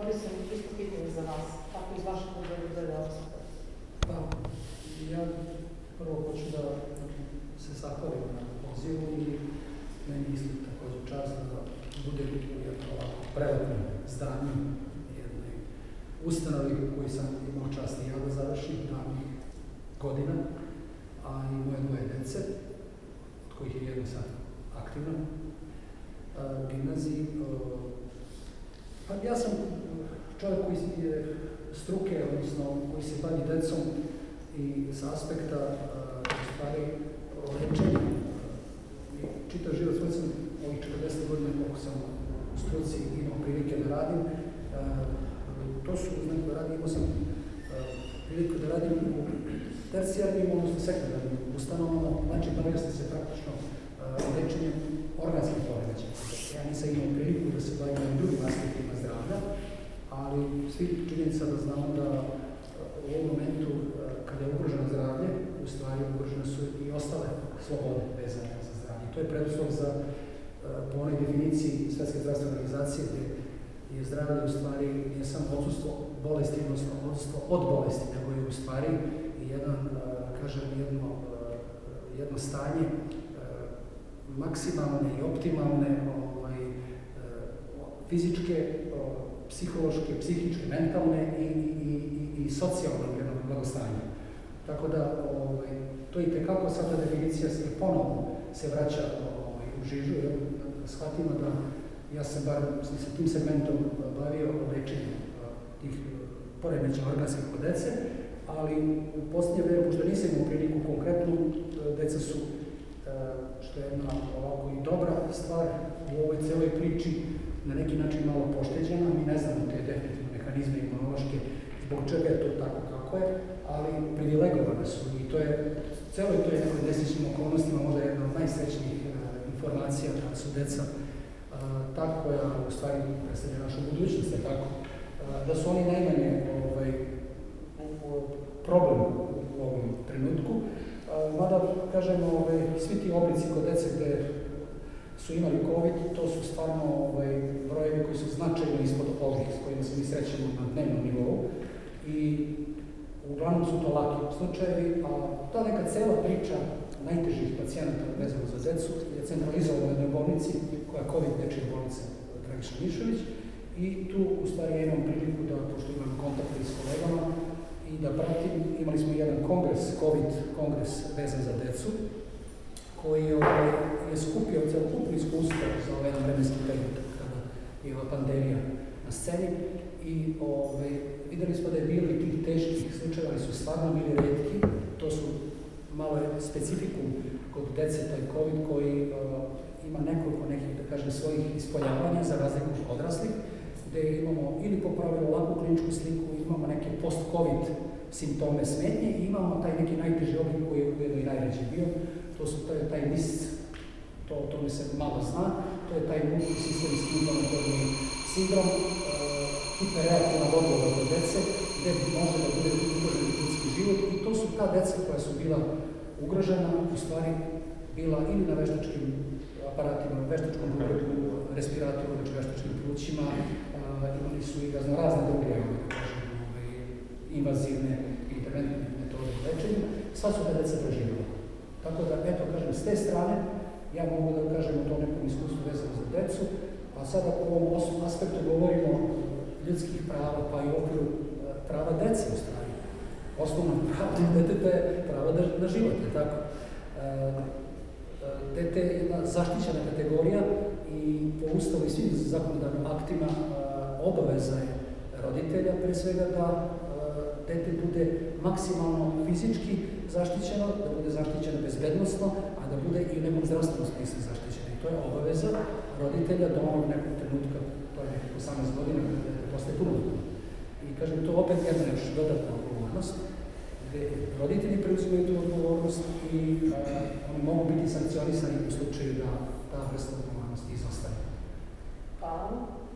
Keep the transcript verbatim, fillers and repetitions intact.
Koristim isto pitanje za vas, kako iz vašeg pogleda gleda osoba? Pa, ja prvo hoću da se zahvalim na pozivu i meni isto također čast da bude u jednom ovako prelepnom zdanju jednoj ustanovi koju sam imao čast i ja da završim davnih godina, a i moje dvoje dece, od kojih je jedno sad aktivno u gimnaziji. Pa ja sam čovjek koji je struke, odnosno koji se bavi decom i sa aspekta u stvari lečenja. Čitav život svoj sam ovih četrdeset godina koliko sam u struci imao prilike da radim. To su, znači da radim, imao sam priliku da radim u tercijarnim, odnosno sekundarnim ustanovama, znači bavio sam se praktično lečenjem organskih poremećaja. Ja nisam imao priliku da se bavim na drugim aspektima zdravlja, ali svi činjenica da znamo da u ovom momentu kada je ugroženo zdravlje, u stvari ugrožene su i ostale slobode vezane za zdravlje. To je preduslov za, po onoj definiciji Svetske zdravstvene organizacije, gde je zdravlje u stvari nije samo odsustvo bolesti, odnosno odsustvo od bolesti, nego je u stvari jedan, kažem, jedno, jedno stanje maksimalne i optimalne ovaj, fizičke, psihološke, psihičke, mentalne i, i, i, i socijalnog jednog blagostanja. Tako da ovaj, to i tekako sad ta definicija se ponovno se vraća ovaj, u žižu, jer shvatimo da ja sam bar sa tim segmentom bavio o lečenju tih poremećaja organskih kod dece, ali u posljednje vreme, pošto nisam imao priliku konkretnu, deca su, što je jedna ovako i dobra stvar u ovoj celoj priči, na neki način malo pošteđena. Mi ne znamo te definitivne mehanizme imunološke, zbog čega je to tako kako je, ali privilegovane su i to je, celoj toj nekoj nesrećnim okolnostima možda jedna od najsrećnijih uh, informacija da su deca uh, ta koja u stvari predstavlja našu budućnost, je tako, uh, da su oni najmanje ovaj, problem u ovom trenutku. Uh, mada, kažemo, ovaj, svi ti oblici kod dece gde su imali COVID, to su stvarno ovaj, brojevi koji su značajno ispod ovih s kojima se mi srećemo na dnevnom nivou i uglavnom su to laki slučajevi, a ta neka cela priča najtežih pacijenata vezano za decu je centralizovana u jednoj bolnici koja je COVID dečija bolnica Dragiša Mišović i tu u stvari ja imam priliku da, pošto imam kontakte s kolegama i da pratim, imali smo jedan kongres, COVID kongres vezan za decu, koji ovaj, je skupio celokupno iskustvo za ovaj jedan vremenski period kada je ova pandemija na sceni i ovaj, videli smo da je bilo i tih teških slučajeva, ali su stvarno bili retki. To su malo specifikum kod dece, taj COVID koji uh, ima nekoliko nekih, da kažem, svojih ispoljavanja za razliku od odraslih, gde imamo ili popravili laku kliničku sliku, imamo neke post-COVID simptome smetnje i imamo taj neki najteži oblik koji je ujedno i najređi bio. To su to je taj nis, to o tome se malo zna, to je taj multisistemski inflamatorni sindrom, uh, hiperreaktivna odgovor kod dece, gde može da bude ugrožen ljudski život i to su ta deca koja su bila ugrožena, u stvari bila ili na veštačkim aparatima, veštačkom pogledu, respiratoru, znači veštačkim plućima, uh, imali su i raznorazne druge, da kažem, ovaj, invazivne interventne metode lečenja, sva su ta deca preživjela. Tako da, eto, kažem, s te strane, ja mogu da kažem o tom nekom iskustvu vezano za decu, a sada u ovom osmom aspektu govorimo o ljudskih prava, pa i u okviru prava dece, u stvari. Osnovno pravo deteta je pravo na život, je tako. Dete je jedna zaštićena kategorija i po ustavu i svim zakonodavnim aktima obaveza je roditelja, pre svega, da dete bude maksimalno fizički zaštićeno, da bude zaštićeno bezbednosno, a da bude i u nekom zdravstvenom smislu zaštićeno. I to je obaveza roditelja do onog nekog trenutka, to je nekih osamnaest godina, kada postaje punoljetno. I kažem, to opet jedna još dodatna odgovornost, gde roditelji preuzimaju tu odgovornost i a, oni mogu biti sankcionisani u slučaju da ta vrsta odgovornosti izostane. Hvala.